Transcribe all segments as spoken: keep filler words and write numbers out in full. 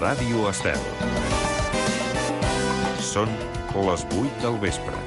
Ràdio Estel. Són les vuit del vespre.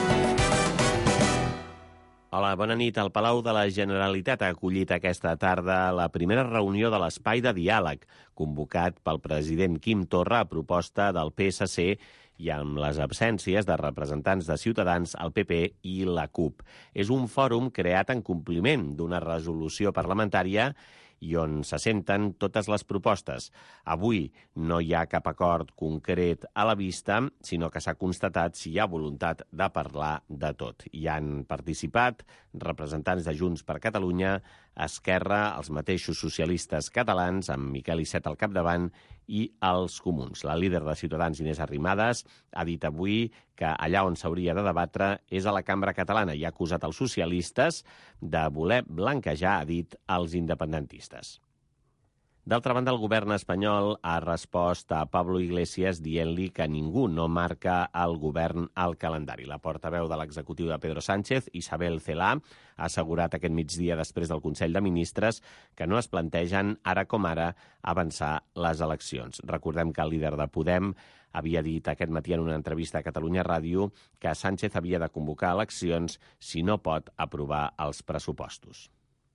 Hola, bona nit. El Palau de la Generalitat ha acollit aquesta tarda la primera reunió de l'Espai de Diàleg, convocat pel president Quim Torra a proposta del P S C i amb les absències de representants de Ciutadans, el P P i la CUP. És un fòrum creat en compliment d'una resolució parlamentària i on se senten totes les propostes. Avui no hi ha cap acord concret a la vista, sinó que s'ha constatat si hi ha voluntat de parlar de tot. Hi han participat representants de Junts per Catalunya, Esquerra, els mateixos socialistes catalans, amb Miquel Iceta al capdavant, i els comuns. La líder de Ciutadans, Inés Arrimadas, ha dit avui que allà on s'hauria de debatre és a la cambra catalana i ha acusat els socialistes de voler blanquejar, ha dit, els independentistes. D'altra banda, el govern espanyol ha respost a Pablo Iglesias dient-li que ningú no marca el govern al calendari. La portaveu de l'executiu de Pedro Sánchez, Isabel Celaá, ha assegurat aquest migdia després del Consell de Ministres que no es plantegen, ara com ara, avançar les eleccions. Recordem que el líder de Podem havia dit aquest matí en una entrevista a Catalunya Ràdio que Sánchez havia de convocar eleccions si no pot aprovar els pressupostos.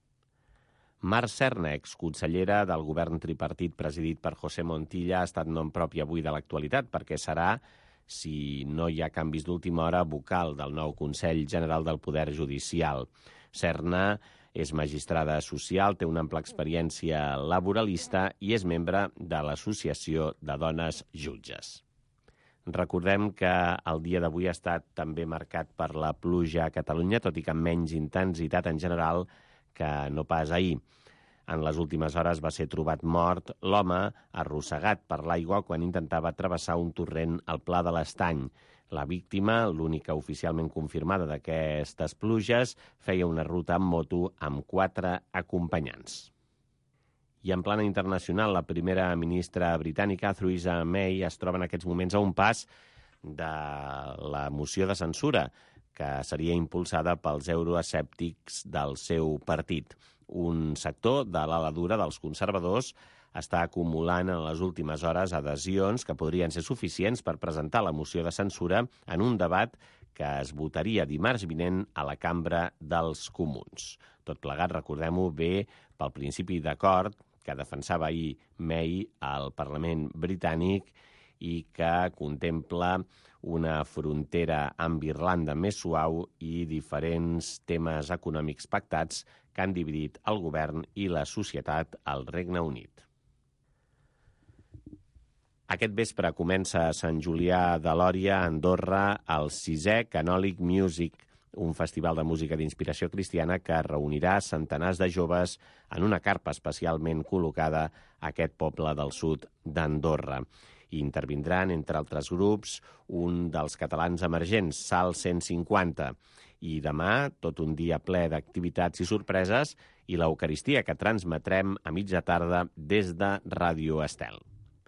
Mar Serna, exconsellera del govern tripartit presidit per José Montilla, ha estat nom propi avui de l'actualitat perquè serà, si no hi ha canvis d'última hora, vocal del nou Consell General del Poder Judicial. Serna és magistrada social, té una ampla experiència laboralista i és membre de l'Associació de Dones Jutges. Recordem que el dia d'avui ha estat també marcat per la pluja a Catalunya, tot i que amb menys intensitat en general que no pas ahir. En les últimes hores va ser trobat mort l'home arrossegat per l'aigua quan intentava travessar un torrent al Pla de l'Estany. La víctima, l'única oficialment confirmada d'aquestes pluges, feia una ruta amb moto amb quatre acompanyants. I en plana internacional, la primera ministra britànica, Theresa May, es troba en aquests moments a un pas de la moció de censura que seria impulsada pels euroescèptics del seu partit. Un sector de l'ala dura dels conservadors està acumulant en les últimes hores adhesions que podrien ser suficients per presentar la moció de censura en un debat que es votaria dimarts vinent a la Cambra dels Comuns. Tot plegat, recordem-ho, ve pel principi d'acord que defensava ahir May al Parlament britànic i que contempla una frontera amb Irlanda més suau i diferents temes econòmics pactats que han dividit el govern i la societat al Regne Unit. Aquest vespre comença a Sant Julià de Lòria, a Andorra, el sisè Canòlic Music, un festival de música d'inspiració cristiana que reunirà centenars de joves en una carpa especialment col·locada a aquest poble del sud d'Andorra. I intervindran, entre altres grups, un dels catalans emergents, Sal cent cinquanta. I demà, tot un dia ple d'activitats i sorpreses, i l'Eucaristia que transmetrem a mitja tarda des de Ràdio Estel.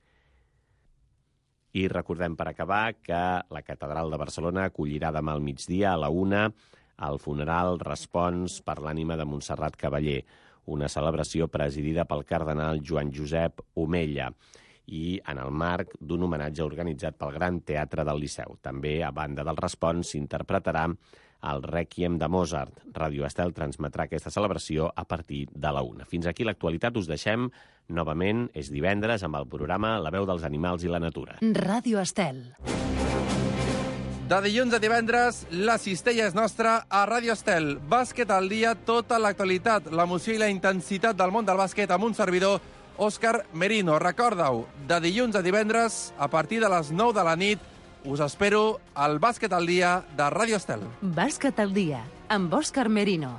I recordem per acabar que la Catedral de Barcelona acollirà demà al migdia a la una el funeral Respons per l'ànima de Montserrat Cavaller, una celebració presidida pel cardenal Joan Josep Omella i en el marc d'un homenatge organitzat pel Gran Teatre del Liceu. També, a banda del Respons, s'interpretarà el Rèquiem de Mozart. Ràdio Estel transmetrà aquesta celebració a partir de la una. Fins aquí l'actualitat, us deixem novament, és divendres, amb el programa La veu dels animals i la natura. Ràdio Estel. De dilluns a divendres, la cistella és nostra a Ràdio Estel. Bàsquet al dia, tota l'actualitat, l'emoció i la intensitat del món del bàsquet amb un servidor, Òscar Merino. Recorda-ho, de dilluns a divendres, a partir de les nou de la nit, us espero al Bàsquet al dia de Ràdio Estel. Bàsquet al dia, amb Òscar Merino.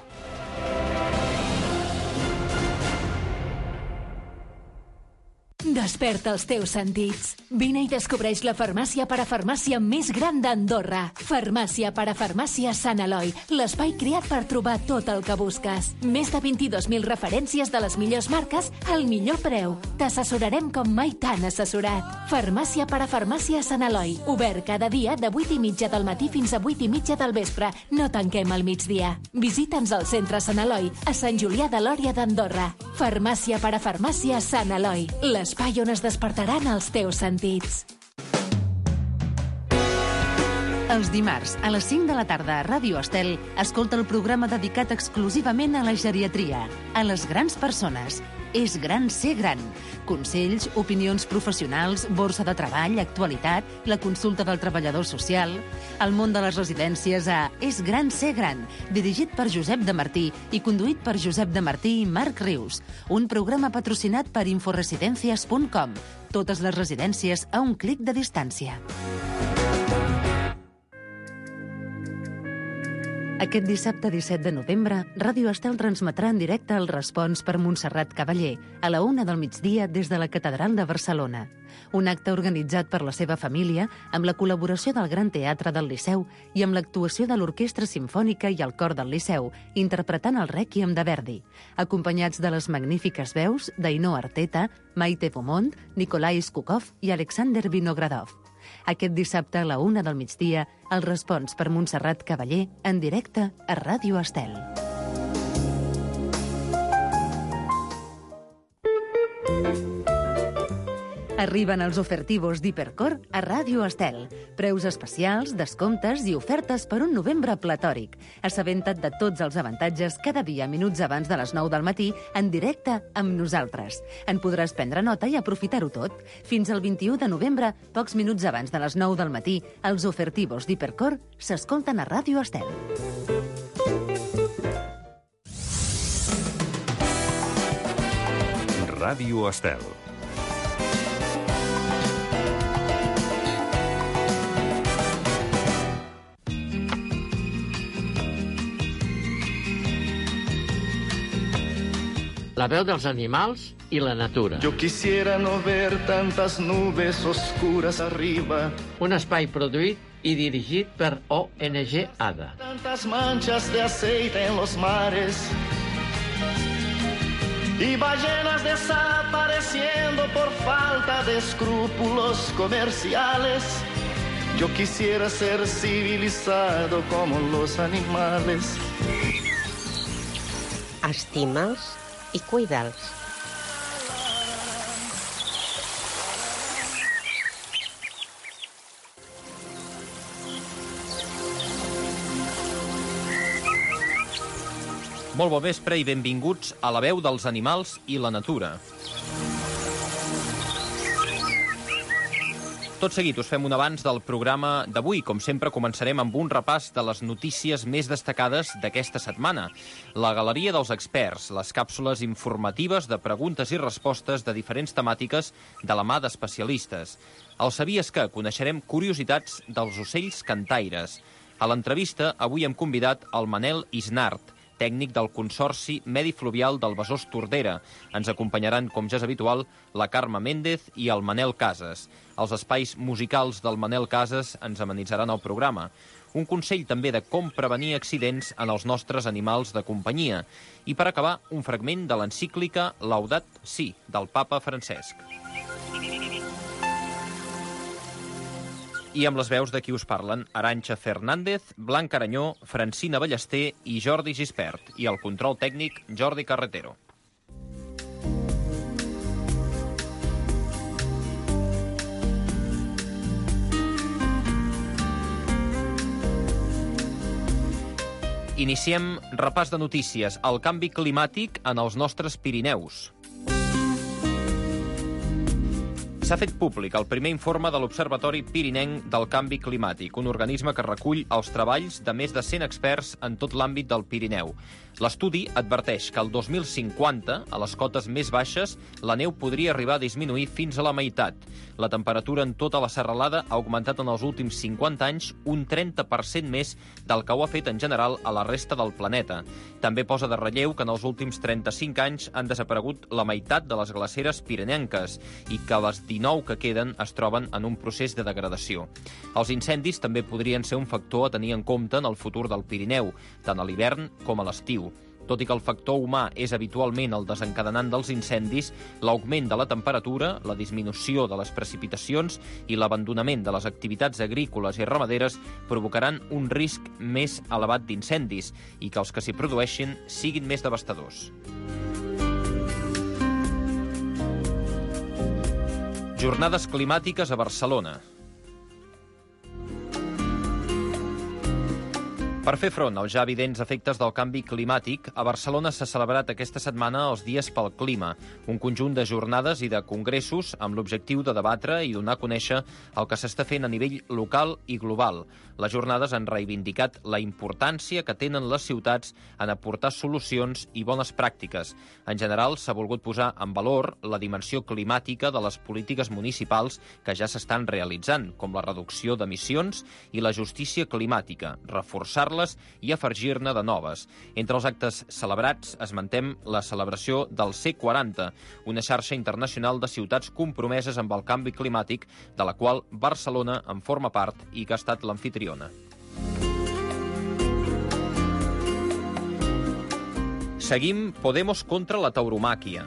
Desperta els teus sentits. Vine i descobreix la farmàcia parafarmàcia més gran d'Andorra. Farmàcia parafarmàcia Sant Eloi, l'espai creat per trobar tot el que busques. Més de vint-i-dos mil referències de les millors marques al millor preu. T'assessorarem com mai t'han assessorat. Farmàcia parafarmàcia Sant Eloi, obert cada dia de vuit i mitja del matí fins a vuit i mitja del vespre. No tanquem al migdia. Visita'ns al centre Sant Eloi, a Sant Julià de Lòria d'Andorra. Farmàcia parafarmàcia Sant Eloi, l'espai l'espai on es despertaran els teus sentits. Els dimarts, a les cinc de la tarda a Ràdio Estel, escolta el programa dedicat exclusivament a la geriatria, a les grans persones. És gran ser gran. Consells, opinions professionals, borsa de treball, actualitat, la consulta del treballador social, el món de les residències a És gran ser gran, dirigit per Josep de Martí i conduït per Josep de Martí i Marc Rius. Un programa patrocinat per inforesidencias punt com. Totes les residències a un clic de distància. Aquest dissabte disset de novembre, Ràdio Estel transmetrà en directe el Respons per Montserrat Cavaller a la una del migdia des de la Catedral de Barcelona. Un acte organitzat per la seva família amb la col·laboració del Gran Teatre del Liceu i amb l'actuació de l'Orquestra Simfònica i el Cor del Liceu, interpretant el Rèquiem de Verdi, acompanyats de les magnífiques veus d'Ainhoa Arteta, Maite Beaumont, Nikolai Skukov i Alexander Vinogradov. Aquest dissabte a la una del migdia, el Respons per Montserrat Cavaller en directe a Ràdio Estel. Arriben els ofertivos d'Hipercor a Ràdio Estel. Preus especials, descomptes i ofertes per un novembre platòric. Assabenta't de tots els avantatges cada dia minuts abans de les nou del matí en directe amb nosaltres. En podràs prendre nota i aprofitar-ho tot. Fins al vint-i-u de novembre, pocs minuts abans de les nou del matí, els ofertivos d'Hipercor s'escolten a Ràdio Estel. Ràdio Estel. La veu dels animals i la natura. Yo quisiera no ver tantas nubes oscuras arriba. Un espai produït i dirigit per O N G ADA. Tantas manchas de aceite en los mares. Y ballenas desapareciendo por falta de escrúpulos comerciales. Yo quisiera ser civilizado como los animales. Estima'ls i cuida'ls. Molt bon vespre i benvinguts a la veu dels animals i la natura. Tot seguit us fem un avanç del programa d'avui. Com sempre, començarem amb un repàs de les notícies més destacades d'aquesta setmana. La Galeria dels Experts, les càpsules informatives de preguntes i respostes de diferents temàtiques de la mà d'especialistes. El Sabies que? Coneixerem curiositats dels ocells cantaires. A l'entrevista, avui hem convidat el Manel Isnart, tècnic del Consorci Medi Fluvial del Besòs Tordera. Ens acompanyaran, com ja és habitual, la Carme Méndez i el Manel Casas. Els espais musicals del Manel Casas ens amenitzaran el programa. Un consell també de com prevenir accidents en els nostres animals de companyia. I per acabar, un fragment de l'encíclica Laudat Si, del papa Francesc. I amb les veus de qui us parlen, Arantxa Fernández, Blanca Aranyó, Francina Ballester i Jordi Gispert. I el control tècnic, Jordi Carretero. Iniciem repàs de notícies. El canvi climàtic en els nostres Pirineus. S'ha fet públic el primer informe de l'Observatori Pirinenc del Canvi Climàtic, un organisme que recull els treballs de més de cent experts en tot l'àmbit del Pirineu. L'estudi adverteix que el dos mil cinquanta, a les cotes més baixes, la neu podria arribar a disminuir fins a la meitat. La temperatura en tota la serralada ha augmentat en els últims cinquanta anys un trenta per cent més del que ho ha fet en general a la resta del planeta. També posa de relleu que en els últims trenta-cinc anys han desaparegut la meitat de les glaceres pirinenques i que les dinou que queden es troben en un procés de degradació. Els incendis també podrien ser un factor a tenir en compte en el futur del Pirineu, tant a l'hivern com a l'estiu. Tot i que el factor humà és habitualment el desencadenant dels incendis, l'augment de la temperatura, la disminució de les precipitacions i l'abandonament de les activitats agrícoles i ramaderes provocaran un risc més elevat d'incendis i que els que s'hi produeixin siguin més devastadors. Jornades climàtiques a Barcelona. Per fer front als ja evidents efectes del canvi climàtic, a Barcelona s'ha celebrat aquesta setmana els Dies pel Clima, un conjunt de jornades i de congressos amb l'objectiu de debatre i donar a conèixer el que s'està fent a nivell local i global. Les jornades han reivindicat la importància que tenen les ciutats en aportar solucions i bones pràctiques. En general, s'ha volgut posar en valor la dimensió climàtica de les polítiques municipals que ja s'estan realitzant, com la reducció d'emissions i la justícia climàtica, reforçar-les i afegir-ne de noves. Entre els actes celebrats esmentem la celebració del C quaranta, una xarxa internacional de ciutats compromeses amb el canvi climàtic, de la qual Barcelona en forma part i que ha estat l'amfitriona. Seguim Podemos contra la tauromàquia.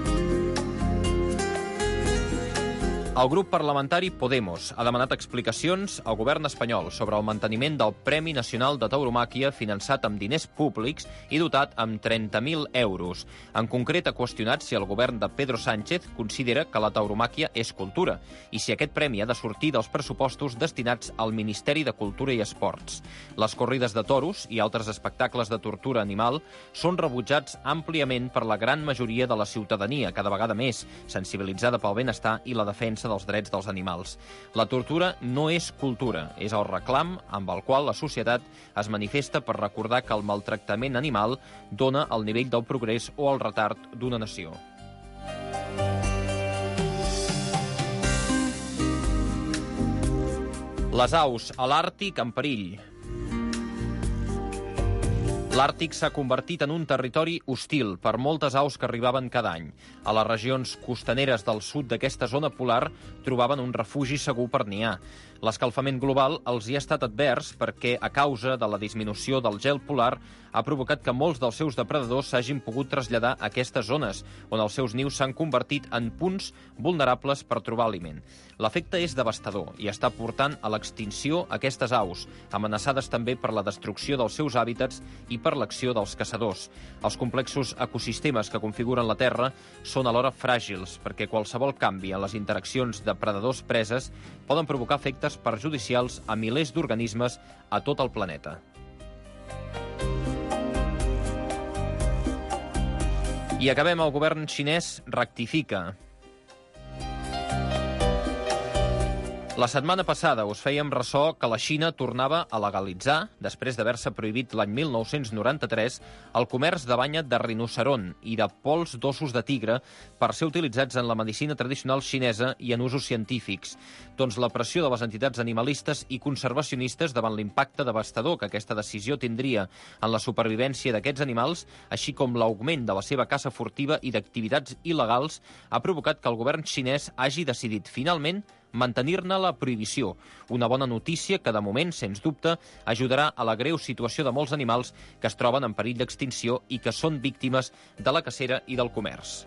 El grup parlamentari Podemos ha demanat explicacions al govern espanyol sobre el manteniment del Premi Nacional de Tauromàquia finançat amb diners públics i dotat amb trenta mil euros. En concret, ha qüestionat si el govern de Pedro Sánchez considera que la tauromàquia és cultura i si aquest premi ha de sortir dels pressupostos destinats al Ministeri de Cultura i Esports. Les corrides de toros i altres espectacles de tortura animal són rebutjats àmpliament per la gran majoria de la ciutadania, cada vegada més sensibilitzada pel benestar i la defensa dels drets dels animals. La tortura no és cultura, és el reclam amb el qual la societat es manifesta per recordar que el maltractament animal dona el nivell del progrés o el retard d'una nació. Les aus a l'Àrtic en perill. L'Àrtic s'ha convertit en un territori hostil per moltes aus que arribaven cada any. A les regions costaneres del sud d'aquesta zona polar trobaven un refugi segur per niar. L'escalfament global els hi ha estat advers perquè, a causa de la disminució del gel polar, ha provocat que molts dels seus depredadors s'hagin pogut traslladar a aquestes zones, on els seus nius s'han convertit en punts vulnerables per trobar aliment. L'efecte és devastador i està portant a l'extinció aquestes aus, amenaçades també per la destrucció dels seus hàbitats i per l'acció dels caçadors. Els complexos ecosistemes que configuren la Terra són alhora fràgils, perquè qualsevol canvi en les interaccions de predadors-preses poden provocar efectes perjudicials a milers d'organismes a tot el planeta. I acabem, el govern xinès rectifica. La setmana passada us fèiem ressò que la Xina tornava a legalitzar, després d'haver-se prohibit l'any mil nou-cents noranta-tres, el comerç de banya de rinoceront i de pols d'ossos de tigre per ser utilitzats en la medicina tradicional xinesa i en usos científics. Doncs la pressió de les entitats animalistes i conservacionistes davant l'impacte devastador que aquesta decisió tindria en la supervivència d'aquests animals, així com l'augment de la seva caça furtiva i d'activitats il·legals, ha provocat que el govern xinès hagi decidit finalment mantenir-ne la prohibició. Una bona notícia que, de moment, sens dubte, ajudarà a la greu situació de molts animals que es troben en perill d'extinció i que són víctimes de la cacera i del comerç.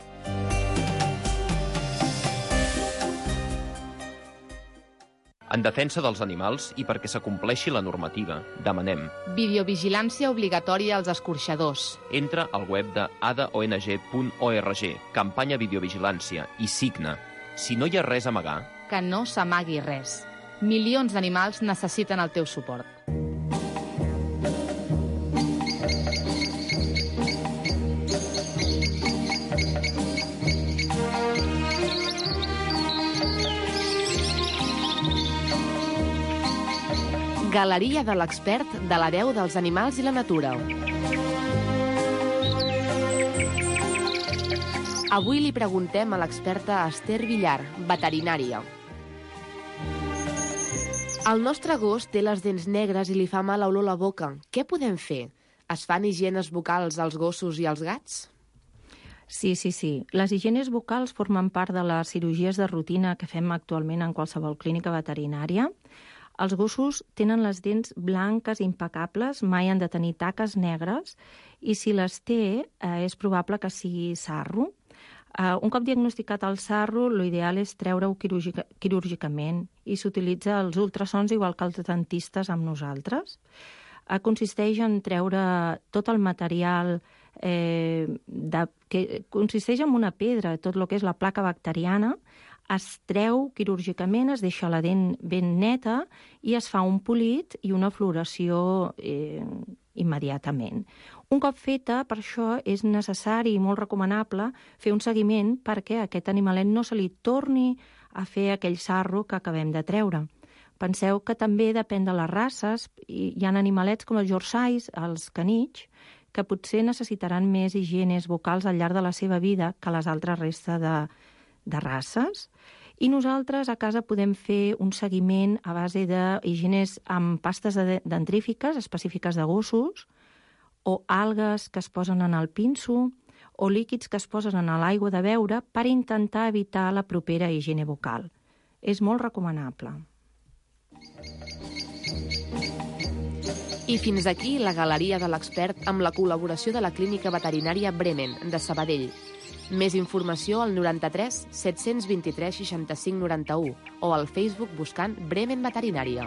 En defensa dels animals i perquè s'acompleixi la normativa, demanem videovigilància obligatòria als escorxadors. Entra al web de a d o n g punt org, campanya videovigilància, i signa. Si no hi ha res a amagar, que no s'amagui res. Milions d'animals necessiten el teu suport. Galeria de l'expert de la veu dels animals i la natura. Avui li preguntem a l'experta Esther Villar, veterinària. El nostre gos té les dents negres i li fa mal olor a la boca. Què podem fer? Es fan higienes vocals als gossos i als gats? Sí, sí, sí. Les higienes vocals formen part de les cirurgies de rutina que fem actualment en qualsevol clínica veterinària. Els gossos tenen les dents blanques impecables, mai han de tenir taques negres, i si les té, eh, és probable que sigui sarro. Uh, un cop diagnosticat el sarro, l'ideal és treure-ho quirúrgica, quirúrgicament i s'utilitza els ultrasons igual que els dentistes amb nosaltres. Uh, consisteix en treure tot el material, eh, de, que consisteix en una pedra, tot el que és la placa bacteriana, es treu quirúrgicament, es deixa la dent ben neta i es fa un polit i una floració eh, immediatament. Un cop feta, per això és necessari i molt recomanable fer un seguiment perquè a aquest animalet no se li torni a fer aquell sarro que acabem de treure. Penseu que també depèn de les races. Hi ha animalets com els Yorkshires, els canitx, que potser necessitaran més higienes vocals al llarg de la seva vida que les altres restes de, de races. I nosaltres a casa podem fer un seguiment a base d'higienes amb pastes dentrífiques específiques de gossos, o algues que es posen en el pinso, o líquids que es posen en l'aigua de beure per intentar evitar la propera higiene vocal. És molt recomanable. I fins aquí la galeria de l'expert amb la col·laboració de la Clínica Veterinària Bremen, de Sabadell. Més informació al noranta-tres set-cents vint-i-tres seixanta-cinc noranta-u o al Facebook buscant Bremen Veterinària.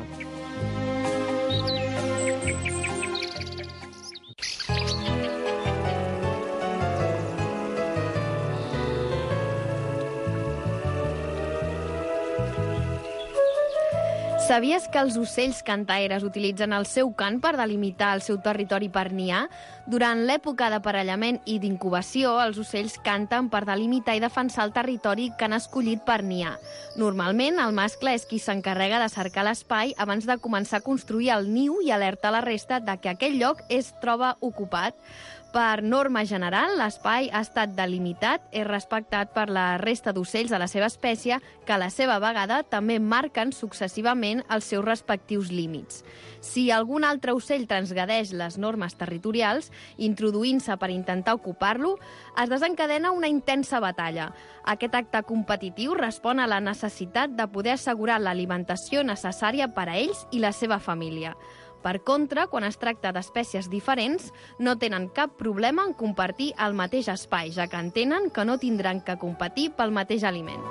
Sabies que els ocells cantaires utilitzen el seu cant per delimitar el seu territori per niar? Durant l'època d'aparellament i d'incubació, els ocells canten per delimitar i defensar el territori que han escollit per niar. Normalment, el mascle és qui s'encarrega de cercar l'espai abans de començar a construir el niu i alerta la resta de que aquell lloc es troba ocupat. Per norma general, l'espai ha estat delimitat i respectat per la resta d'ocells de la seva espècie, que a la seva vegada també marquen successivament els seus respectius límits. Si algun altre ocell transgredeix les normes territorials, introduint-se per intentar ocupar-lo, es desencadena una intensa batalla. Aquest acte competitiu respon a la necessitat de poder assegurar l'alimentació necessària per a ells i la seva família. Per contra, quan es tracta d'espècies diferents, no tenen cap problema en compartir el mateix espai, ja que entenen que no tindran que competir pel mateix aliment.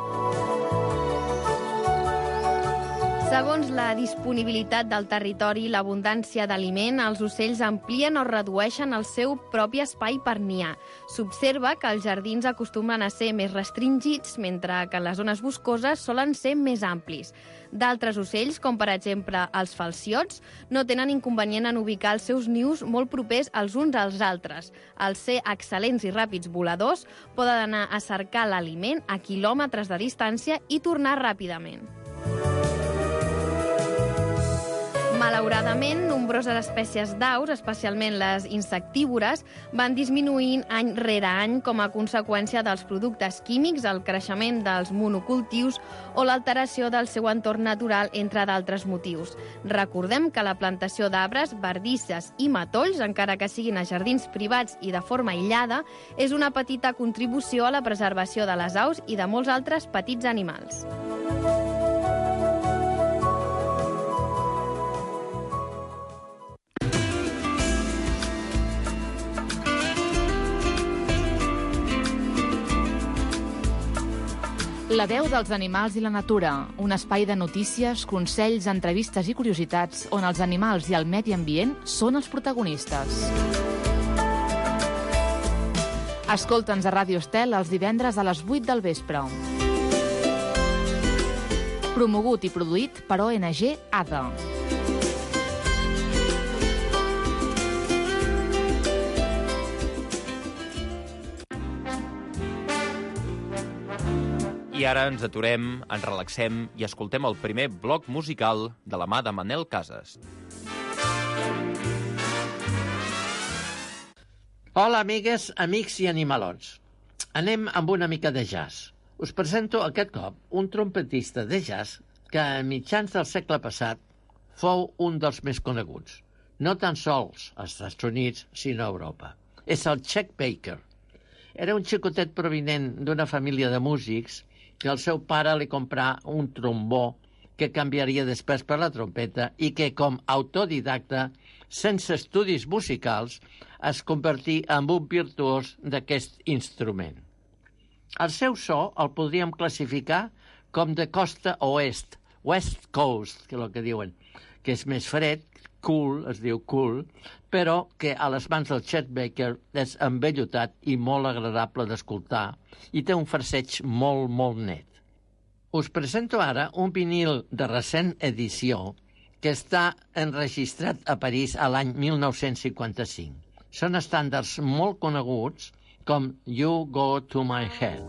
Segons la disponibilitat del territori i l'abundància d'aliment, els ocells amplien o redueixen el seu propi espai per niar. S'observa que els jardins acostumen a ser més restringits, mentre que les zones boscoses solen ser més amplis. D'altres ocells, com per exemple els falciots, no tenen inconvenient en ubicar els seus nius molt propers els uns als altres. Al ser excel·lents i ràpids voladors, poden anar a cercar l'aliment a quilòmetres de distància i tornar ràpidament. Malauradament, nombroses espècies d'aus, especialment les insectívores, van disminuint any rere any com a conseqüència dels productes químics, el creixement dels monocultius o l'alteració del seu entorn natural, entre d'altres motius. Recordem que la plantació d'arbres, bardisses i matolls, encara que siguin a jardins privats i de forma aïllada, és una petita contribució a la preservació de les aus i de molts altres petits animals. La veu dels animals i la natura, un espai de notícies, consells, entrevistes i curiositats on els animals i el medi ambient són els protagonistes. Escolta'ns a Ràdio Estel els divendres a les vuit del vespre. Promogut i produït per O N G A D A. I ara ens aturem, ens relaxem i escoltem el primer bloc musical de la mà de Manel Casas. Hola, amigues, amics i animalons. Anem amb una mica de jazz. Us presento aquest cop un trompetista de jazz que a mitjans del segle passat fou un dels més coneguts. No tan sols als Estats Units, sinó a Europa. És el Chet Baker. Era un xicotet provinent d'una família de músics que el seu pare li comprà un trombó que canviaria després per la trompeta i que, com autodidacta, sense estudis musicals, es convertí en un virtuós d'aquest instrument. El seu so el podríem classificar com de costa oest, West Coast, que és el que diuen, que és més fred, cool, es diu cool, però que a les mans del Chet Baker és envellotat i molt agradable d'escoltar i té un farseig molt, molt net. Us presento ara un vinil de recent edició que està enregistrat a París a l'any mil nou-cents cinquanta-cinc. Són estàndards molt coneguts com You Go to My Head.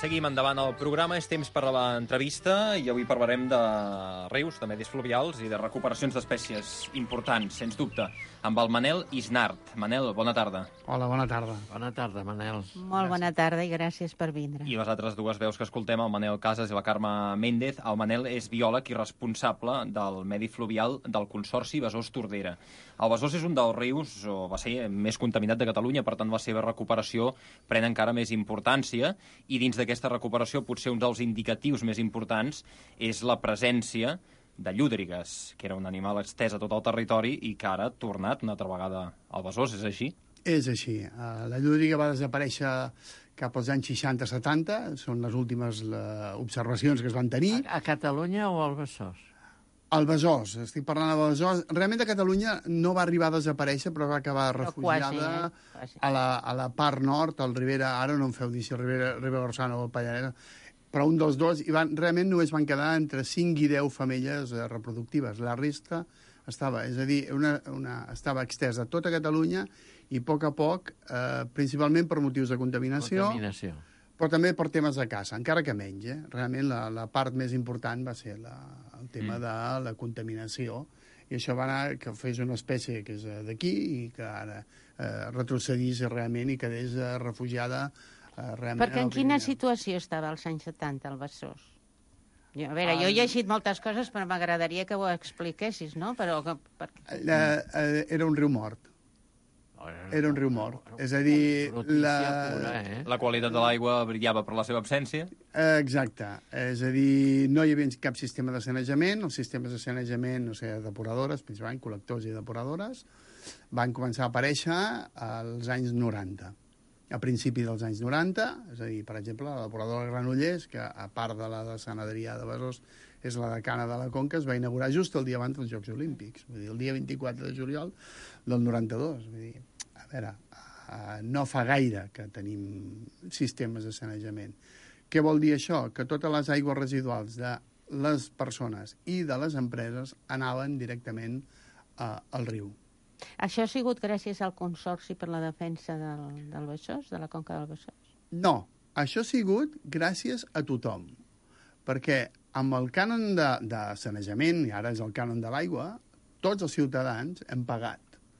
Seguim endavant el programa, és temps per a l'entrevista i avui parlarem de rius, de medis fluvials i de recuperacions d'espècies importants, sens dubte, amb el Manel Isnart. Manel, bona tarda. Hola, bona tarda. Bona tarda, Manel. Molt bona tarda i gràcies per vindre. I les altres dues veus que escoltem, el Manel Casas i la Carme Méndez. El Manel és biòleg i responsable del medi fluvial del Consorci Besòs-Tordera. El Besòs és un dels rius, o va ser, més contaminat de Catalunya, per tant la seva recuperació pren encara més importància, i dins d'aquesta recuperació potser un dels indicatius més importants és la presència de llúdrigues, que era un animal estès a tot el territori i que ara ha tornat una altra vegada al Besòs, és així? És així. La llúdriga va desaparèixer cap als anys seixanta setanta, són les últimes observacions que es van tenir. A, a Catalunya o al Besòs? Al Besòs, estic parlant del Besòs. Realment a Catalunya no va arribar a desaparèixer, però va acabar però refugiada quasi, eh? quasi. A, la, a la part nord, al Ribera, ara no em feu dir si el Ribera, Ribera Orsana o el Pallarès, però un dels dos, i van, realment només van quedar entre cinc i deu femelles eh, reproductives. La resta estava, és a dir, una, una, estava extesa a tota Catalunya i a poc a poc, eh, principalment per motius de contaminació, Contaminació. però també per temes de caça, encara que menys. Eh? Realment la, la part més important va ser la, el tema mm. de la contaminació, i això va anar que fes una espècie que és d'aquí i que ara eh, retrocedís realment i quedés eh, refugiada eh, realment. Perquè en quina situació estava als anys setanta el Besòs? Jo, a veure, jo he llegit moltes coses, però m'agradaria que ho expliquessis, no? Però, per... la, eh, era un riu mort. Era un riu mort. És a dir, la... Eh? La qualitat de l'aigua brillava per la seva absència? Exacte. És a dir, no hi havia cap sistema de sanejament. Els sistemes de sanejament, no sé, depuradores, principalment col·lectors i depuradores, van començar a aparèixer als anys noranta. A principi dels anys noranta, és a dir, per exemple, la depuradora Granollers, que a part de la de Sant Adrià de Besòs és la decana de la Conca, es va inaugurar just el dia abans dels Jocs Olímpics, vull dir, el dia vint-i-quatre de juliol del noranta-dos. Vull dir, a veure, uh, no fa gaire que tenim sistemes de sanejament. Què vol dir això? Que totes les aigües residuals de les persones i de les empreses anaven directament uh, al riu. Això ha sigut gràcies al Consorci per la Defensa del, del Besòs, de la Conca del Besòs? No, això ha sigut gràcies a tothom, perquè amb el cànon de, de sanejament, i ara és el cànon de l'aigua, tots els ciutadans hem pagat.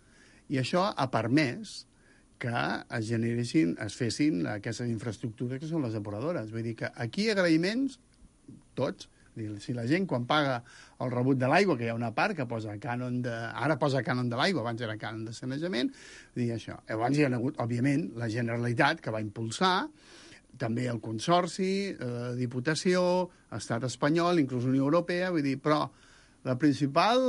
I això ha permès que es generessin, es fessin aquestes infraestructures que són les depuradores. Vull dir que aquí agraïments, tots. Si la gent, quan paga el rebut de l'aigua, que hi ha una part que posa cànon de... Ara posa cànon de l'aigua, abans era cànon de sanejament, dir això. Abans hi ha hagut, òbviament, la Generalitat, que va impulsar, també el Consorci, la eh, Diputació, Estat espanyol, inclús Unió Europea, vull dir, però la principal...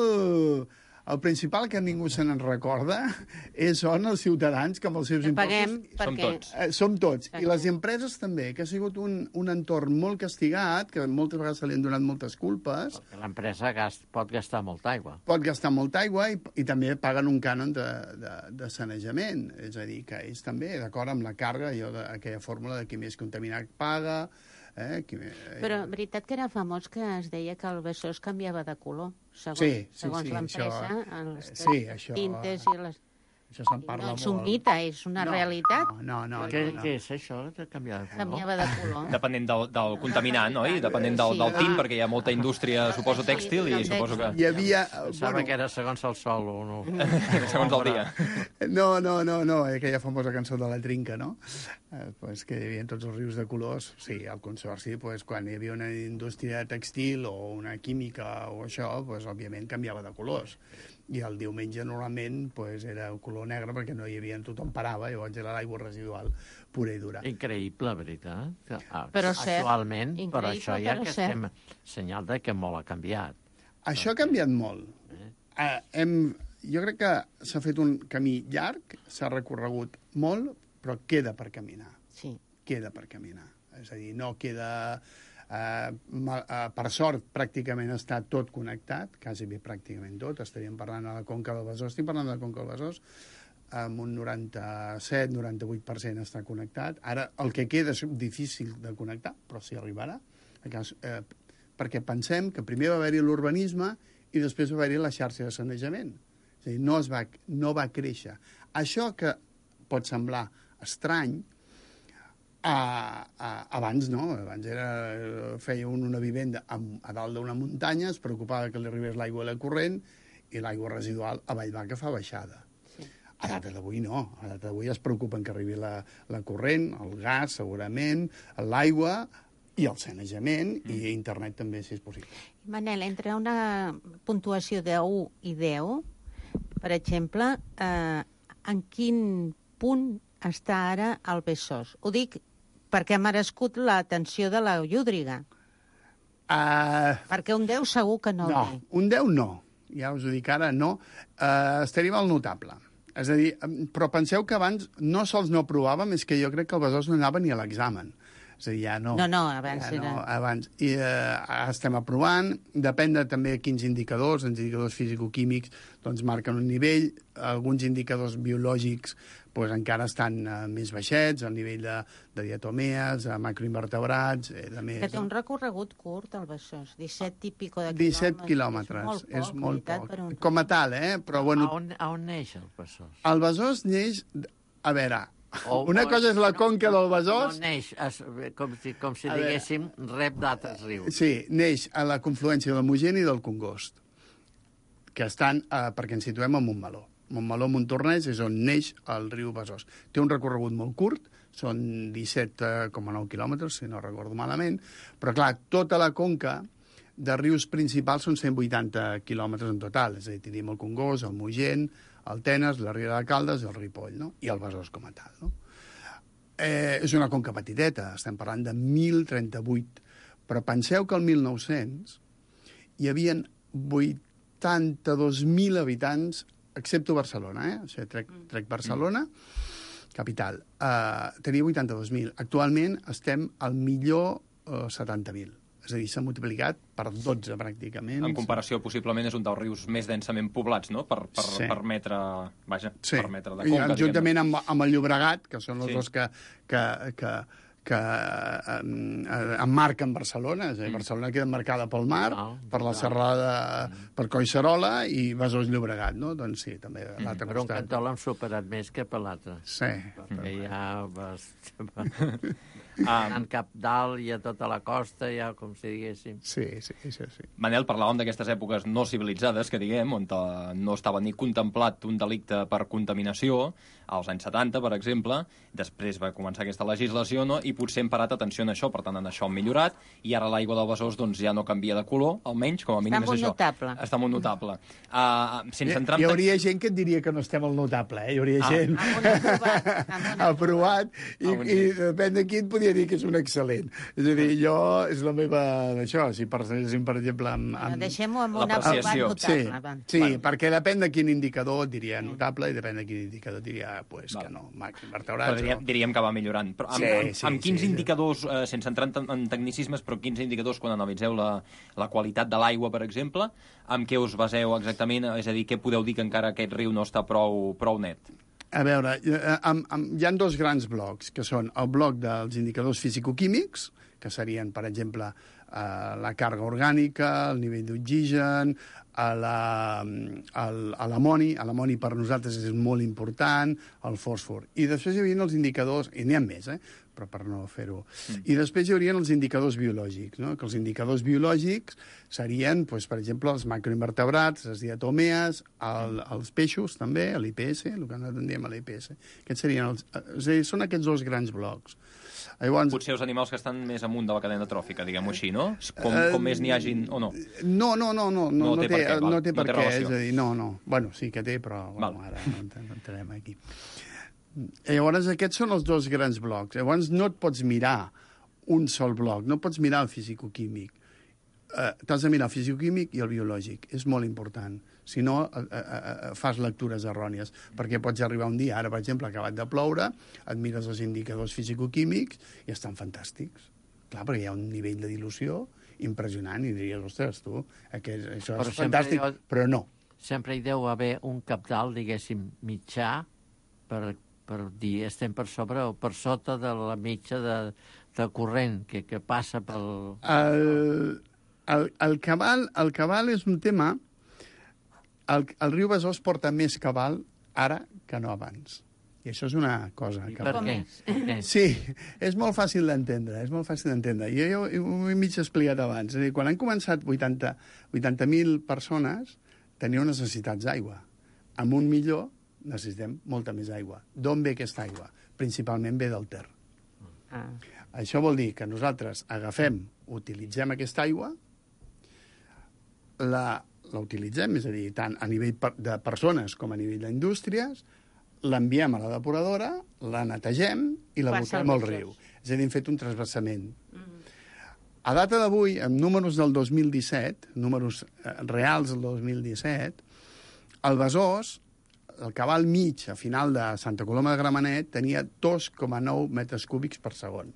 El principal que ningú se n'en recorda és, són els ciutadans que amb els seus que impostos... Paguem perquè... Som tots. Eh, som tots. I les empreses també, que ha sigut un, un entorn molt castigat, que moltes vegades se li han donat moltes culpes. Perquè l'empresa gast, pot gastar molta aigua. Pot gastar molta aigua i, i també paguen un cànon de, de, de sanejament. És a dir, que ells també, d'acord amb la càrrega, allò de, aquella fórmula de qui més contaminat paga... Eh, qui... Però veritat que era famós que es deia que el Besòs canviava de color, segons, sí, sí, segons sí, l'empresa, això... les sí, això... tintes i les... Això se'n parla no, molt. és un mite, és una no, realitat. No, no, no. Què, no. què és això, de canviar de color? Canviava de color. Depenent del, del contaminant, oi? Depenent del, Sí. del tint, perquè hi ha molta indústria, suposo, tèxtil, i suposo que... Hi havia... Pensava bueno, que era segons el sol o no. segons el dia. No, no, no, no, aquella famosa cançó de la Trinca, no? Eh, pues que hi havia tots els rius de colors. Sí, al Consorci, pues, quan hi havia una indústria tèxtil o una química o això, pues, òbviament canviava de colors. I el diumenge normalment pues, era el color negre perquè no hi havia, tothom parava, llavors era l'aigua residual pura i dura. Increïble, veritat. Que, ah, però cert. Actualment, Increïble, però això ja però que cert. estem senyal de que molt ha canviat. Això ha canviat molt. Eh? Eh, hem, jo crec que s'ha fet un camí llarg, s'ha recorregut molt, però queda per caminar. Sí. Queda per caminar. És a dir, no queda... Uh, mal, uh, per sort, pràcticament està tot connectat, quasi bé pràcticament tot. Estaríem parlant de la Conca del Besòs, estic parlant de la Conca del Besòs, amb un noranta-set noranta-vuit per cent està connectat. Ara, el que queda és difícil de connectar, però s'hi arribarà, eh, perquè pensem que primer va haver-hi l'urbanisme i després va haver-hi la xarxa de sanejament. És a dir, no, es va, no va créixer. Això que pot semblar estrany, A, a, abans no, abans era, feia un, una vivenda a, a dalt d'una muntanya, es preocupava que li arribés l'aigua a la corrent i l'aigua residual a Vallvaca fa baixada. Sí. A data d'avui no, a data d'avui es preocupen que arribi la, la corrent, el gas segurament, l'aigua i el sanejament mm. i internet també, si és possible. Manel, entre una puntuació de u i deu, per exemple, eh, en quin punt està ara el Besòs? Ho dic perquè ha merescut l'atenció de la Llúdriga. Uh, perquè un deu segur que no. No, un deu no. Ja us ho dic ara, no. Uh, estaríem al notable. És a dir, però penseu que abans no sols no provàvem, és que jo crec que el Besòs no anava ni a l'examen. És a dir, ja no. No, no, abans ja era... No, abans. I uh, estem aprovant, depèn de també quins indicadors, els indicadors fisicoquímics doncs marquen un nivell, alguns indicadors biològics doncs encara estan uh, més baixets, al nivell de, de diatomees, de macroinvertebrats... Eh, de més, que té un recorregut curt, el Besòs, disset i pico de disset quilòmetres. quilòmetres, és molt poc. És molt poc. Un... Com a tal, eh? Però, bueno... A on, a on neix el Besòs? El Besòs neix... A veure, o, una o, cosa és la conca del Besòs... No neix, es, com si, com si diguéssim, rep d'altres rius. Sí, neix a la confluència del Mugent i del Congost, que estan, eh, perquè ens situem a Montmeló. Montmeló, Montornès, és on neix el riu Besòs. Té un recorregut molt curt, són disset coma nou quilòmetres, si no recordo malament, però, clar, tota la conca de rius principals són cent vuitanta quilòmetres en total, és a dir, tenim el Congost, el Mugent, el Tenes, la Riera de Caldes i el Ripoll, no? I el Besòs com a tal, no? Eh, és una conca petiteta, estem parlant de mil trenta-vuit, però penseu que el mil nou-cents hi havia vuitanta-dos mil habitants, excepto Barcelona, eh? O sigui, trec, trec Barcelona, capital. Uh, tenia vuitanta-dos mil. Actualment estem al millor uh, setanta mil. És a dir, s'ha multiplicat per dotze, pràcticament. En comparació, possiblement, és un dels rius més densament poblats, no?, per, per, sí. per metre... Vaja, sí. per metre de conca, I, juntament amb, amb el Llobregat, que són els sí. dos que... que, que que eh, emmarquen Barcelona, és a dir, Barcelona queda marcada pel mar, no, per la serrada, mm. per Collserola i Besòs Llobregat, no? Doncs sí, també a l'altre mm. Per un costat. cantó l'hem superat més que per l'altre. Sí. Perquè ja vas... en cap dalt i a tota la costa, ja com si diguéssim. Sí, sí, sí, sí. Manel, parlàvem d'aquestes èpoques no civilitzades, que diguem, on no estava ni contemplat un delicte per contaminació, als anys setanta, per exemple, després va començar aquesta legislació, no? I potser hem parat atenció en això, per tant, en això hem millorat, i ara l'aigua del Besòs doncs, ja no canvia de color, almenys, com a mínim és això. Està molt notable. Està molt notable. Uh, sense entrar en... Hi hauria gent que et diria que no estem al notable, eh? Hi hauria ah. gent... Ha aprovat, i, ah, i depèn de qui et podria dir que és un excel·lent. És a dir, jo, és la meva... Això, si per, si, per exemple... Amb, amb... Deixem-ho amb un aprovat notable. Sí, sí bueno. Perquè depèn de quin indicador et diria notable i depèn de quin indicador et diria pues, que no, macroinvertebrats. Però diríem, diríem que va millorant. Però amb, sí, amb, sí, amb quins sí, indicadors, eh, sense entrar en, en tecnicismes, però quins indicadors, quan analitzeu la, la qualitat de l'aigua, per exemple, amb què us baseu exactament? És a dir, què podeu dir que encara aquest riu no està prou, prou net? A veure, amb, amb, hi ha dos grans blocs, que són el bloc dels indicadors fisicoquímics, que serien, per exemple, eh, la càrrega orgànica, el nivell d'oxigen, l'amoni, l'amoni per nosaltres és molt important, el fòsfor. I després hi havia els indicadors, i n'hi ha més, eh? però per no fer-ho. Mm. I després hi haurien els indicadors biològics, no? Que els indicadors biològics serien, doncs, per exemple, els macroinvertebrats, les diatomees, el, els peixos, també, l'I P S, el que nosaltres en diem l'I P S. Aquests serien els, és a dir, són aquests dos grans blocs. Llavors, potser els animals que estan més amunt de la cadena tròfica, diguem-ho així, no? Com, com més n'hi hagin o no? No, no, no, no, no, no, no té, per què, no té per no té què, relació. És a dir, no, no. Bueno, sí que té, però bueno, ara no entrarem aquí. Llavors, aquests són els dos grans blocs. Llavors, no et pots mirar un sol bloc, no pots mirar el fisicoquímic. Uh, T'has de mirar el fisicoquímic i el biològic. És molt important. Si no, uh, uh, uh, fas lectures errònies, perquè pots arribar un dia, ara, per exemple, ha acabat de ploure, et mires els indicadors fisicoquímics i estan fantàstics. Clar, perquè hi ha un nivell de dilució impressionant i diries, ostres, tu, aquest, això és fantàstic, ha, però no. Sempre hi deu haver un cabdal, diguéssim, mitjà, per, per dir, estem per sobre o per sota de la mitja de, de corrent que, que passa pel... El, el, el, cabal, el cabal és un tema... El, el riu Besòs porta més cabal ara que no abans. I això és una cosa... I que... per què? què? Sí, és molt fàcil d'entendre, és molt fàcil d'entendre. Jo, jo ho he mig explicat abans. És a dir, quan han començat vuitanta mil persones, teniu necessitats d'aigua. Amb un milió necessitem molta més aigua. D'on ve aquesta aigua? Principalment ve del Ter. Ah. Això vol dir que nosaltres agafem, utilitzem aquesta aigua, la, la utilitzem, és a dir, tant a nivell de persones com a nivell d'indústries, l'enviem a la depuradora, la netegem i la botem al riu. És a dir, hem fet un transversament. Mm. A data d'avui, amb números del dos mil disset, números reals del dos mil disset, el Besòs, el cabal mig a final de Santa Coloma de Gramenet, tenia dos coma nou metres cúbics per segon.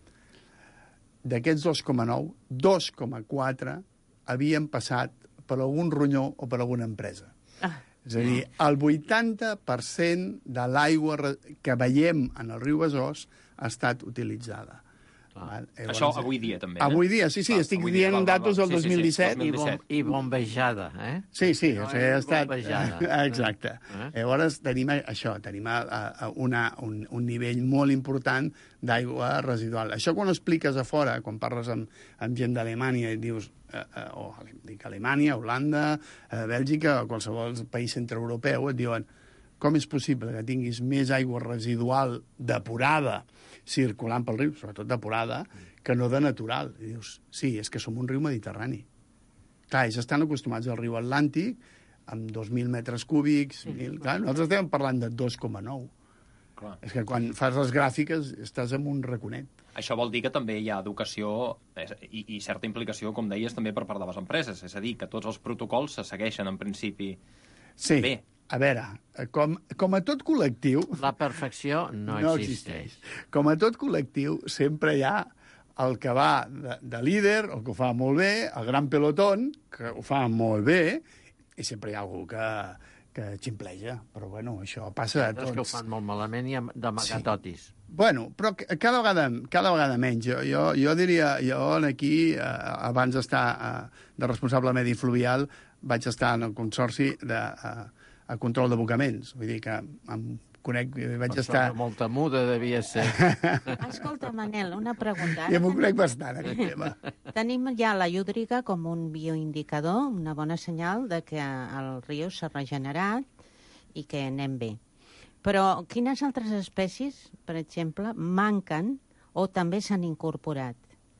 D'aquests dos coma nou, dos coma quatre havien passat per algun ronyó o per alguna empresa. Ah. És a dir, el vuitanta per cent de l'aigua que veiem en el riu Besòs ha estat utilitzada. Val? Això avui dia, també. Eh? Avui dia, sí, sí, Clar, estic dient val, val, datos del sí, dos mil disset. Sí, sí, sí. I, bom, I bombejada, eh? Sí, sí, no, o sigui, ha estat... Bombejada. Exacte. Eh? Llavors tenim això, tenim a, a una, un, un nivell molt important d'aigua residual. Això quan ho expliques a fora, quan parles amb, amb gent d'Alemanya i dius, eh, eh, o dic Alemanya, Holanda, eh, Bèlgica, o qualsevol país centreeuropeu, et diuen com és possible que tinguis més aigua residual depurada circulant pel riu, sobretot depurada, que no de natural. I dius, sí, és que som un riu mediterrani. Clar, ells estan acostumats al riu Atlàntic, amb dos mil metres cúbics, mil... Clar, nosaltres estem parlant de dos coma nou. És que quan fas les gràfiques estàs en un raconet. Això vol dir que també hi ha educació i, i certa implicació, com deies, també per part de les empreses. És a dir, que tots els protocols se segueixen, en principi, sí. bé. A veure, com, com a tot col·lectiu... La perfecció no, no existeix. existeix. Com a tot col·lectiu, sempre hi ha el que va de, de líder, el que ho fa molt bé, el gran pelotón, que ho fa molt bé, i sempre hi ha algú que, que ximpleja. Però, bueno, això passa a tots. Els que ho fan molt malament i d'amagatotis. Sí. Bueno, però cada vegada, cada vegada menys. Jo, jo, jo diria, jo aquí, eh, abans d'estar eh, de responsable medi fluvial, vaig estar en el consorci de... Eh, a control d'abocaments. Vull dir que em conec, vaig per estar... Molta muda devia ser. Escolta, Manel, una pregunta. I m'ho conec bastant, aquest tema. Tenim ja la llúdriga com un bioindicador, una bona senyal de que el riu s'ha regenerat i que anem bé. Però quines altres espècies, per exemple, manquen o també s'han incorporat?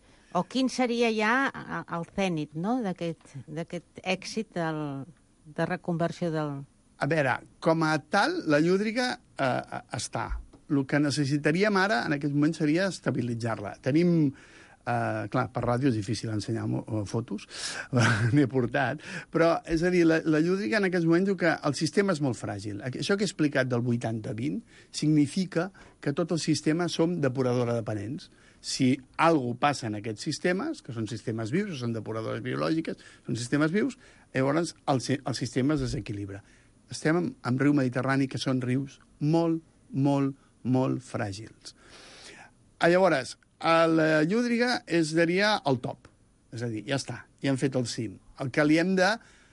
O quin seria ja el zènit, no?, d'aquest èxit del, de reconversió del... A veure, com a tal, la llúdriga eh, està. El que necessitaríem ara, en aquest moment, seria estabilitzar-la. Tenim... Eh, clar, per ràdio és difícil ensenyar fotos, n'he portat, però, és a dir, la, la llúdriga en aquests moments diu que el sistema és molt fràgil. Això que he explicat del vuitanta vint significa que tot el sistema som depuradora dependents. Si alguna cosa passa en aquests sistemes, que són sistemes vius, són depuradores biològiques, són sistemes vius, llavors el, el sistema es desequilibra. Estem en, en riu Mediterrani, que són rius molt, molt, molt fràgils. Llavors, a la llúdriga és seria el top. És a dir, ja està, ja hem fet el cim. El que li hem de...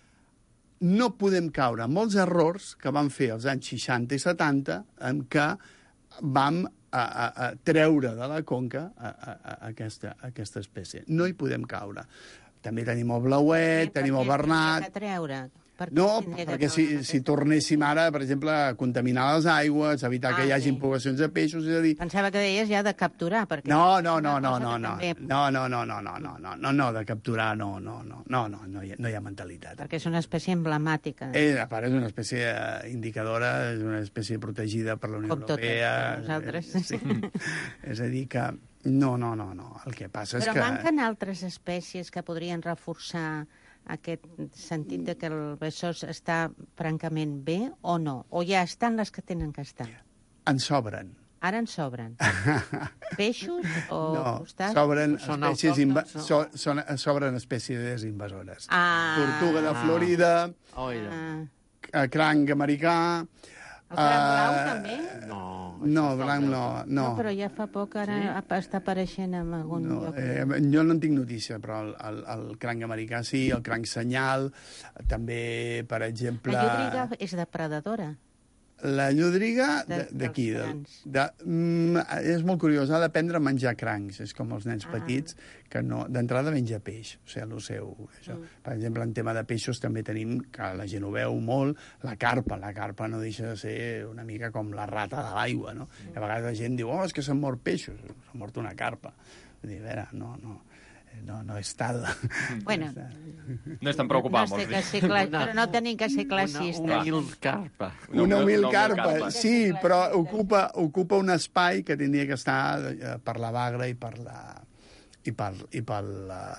No podem caure en molts errors que vam fer als anys seixanta i setanta en què vam a, a, a treure de la conca a, a, a, aquesta, a aquesta espècie. No hi podem caure. També tenim el blauet, tenim el bernat... treure? No, perquè si, si tornéssim ara, per exemple, a contaminar les aigües, evitar ah, que hi hagi sí. poblacions de peixos, és a dir... Pensava que deies ja de capturar, perquè... No, no, no, no, no, no, també... no, no, no, no, no, no, no, no, no, de capturar, no, no, no, no, no, no hi ha, no hi ha mentalitat. Perquè és una espècie emblemàtica. Eh, a part, és una espècie indicadora, és una espècie protegida per la Unió Com Europea. Com nosaltres. Eh, sí. És a dir que... No, no, no, no, el que passa és Però que... Però manquen altres espècies que podrien reforçar aquest sentit de que el Besòs està francament bé o no? O ja estan les que tenen que estar? En sobren. Ara en sobren. Peixos o no, costats? Sobren espècies, inva... so, són, sobren espècies invasores. Ah, Tortuga de Florida, ah. cranc americà... El cranc blau uh, també? No, no, blanc no, no. No, però ja fa poc ara sí? està apareixent en algun no, lloc. Eh, jo no en tinc notícia, però el, el, el cranc americà sí, el cranc senyal, també, per exemple... La llúdriga és depredadora? La llúdriga, d'aquí. De, de, mm, és molt curiós, ha d'aprendre a menjar crancs. És com els nens ah. petits, que no, d'entrada menja peix. O sigui, el seu... Això. Mm. Per exemple, en tema de peixos també tenim, que la gent ho veu molt, la carpa. La carpa no deixa de ser una mica com la rata de l'aigua, no? Mm. A vegades la gent diu, oh, és que s'han mort peixos. S'ha mort una carpa. Vull dir, a veure, no... no. No, no és tal. Bueno, no estan preocupant no molts. Ser clar, però no tenim que ser classistes. Una, una humil carpa. Una humil carpa, sí, però ocupa, ocupa un espai que tindria que estar per la bagra i per la i pel, i pel,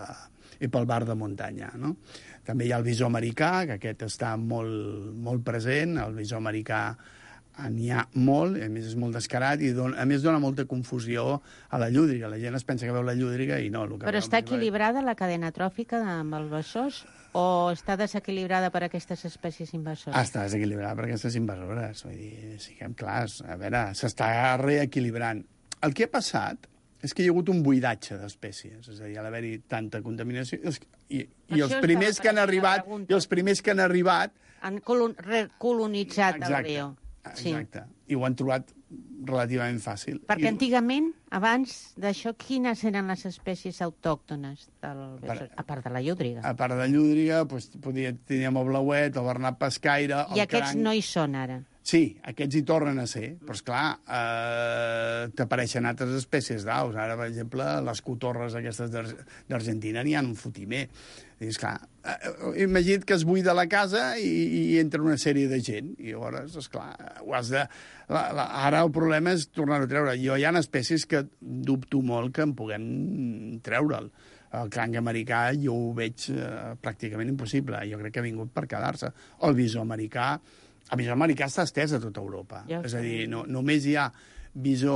i pel bar de muntanya, no? També hi ha el visó americà, que aquest està molt, molt present. El visó americà n'hi ha molt, a més és molt descarat, i don, a més dona molta confusió a la llúdriga. La gent es pensa que veu la llúdriga i no. El que Però està equilibrada la cadena tròfica amb els bessors o està desequilibrada per aquestes espècies invasores? Ah, està desequilibrada per aquestes invasores. Vull dir, siguem clars. A veure, s'està reequilibrant. El que ha passat és que hi ha hagut un buidatge d'espècies, és a dir, a l'haver-hi tanta contaminació, i, i els primers que han arribat, i els primers que han arribat... Han colon, recolonitzat el riu. Exacte, sí. I ho han trobat relativament fàcil. Perquè I... antigament, abans d'això, quines eren les espècies autòctones del per... a part de la llúdriga? A part de la llúdriga, doncs, podia, teníem el blauet, el bernat pescaire... I aquests cranc... no hi són ara? Sí, aquests hi tornen a ser, però esclar, eh, t'apareixen altres espècies d'aus. Ara, per exemple, les cotorres aquestes d'Argentina n'hi ha un fotimer. I, esclar, eh, imagina't que es buida la casa i, i entra una sèrie de gent, i llavors, esclar, ho has de... La, la, ara el problema és tornar-ho a treure. Jo hi ha espècies que dubto molt que en puguem treure'l. El cranc americà jo ho veig eh, pràcticament impossible. Jo crec que ha vingut per quedar-se. El visó americà... El visó americà està estès a tota Europa. Ja és a dir, no, només hi ha visó